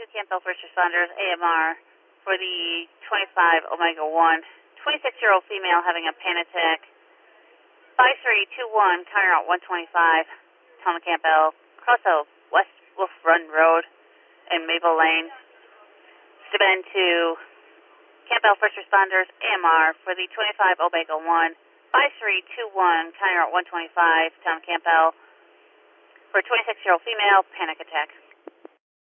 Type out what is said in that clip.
Campbell First Responders, AMR, for the 25 Omega 1, 26-year-old female having a panic attack. 5321, counter out 125, Tom Campbell, cross of West Wolf Run Road and Maple Lane. Step to Campbell First Responders, AMR, for the 25 Omega 1, 5321, counter out 125, Tom Campbell, for a 26-year-old female, panic attack.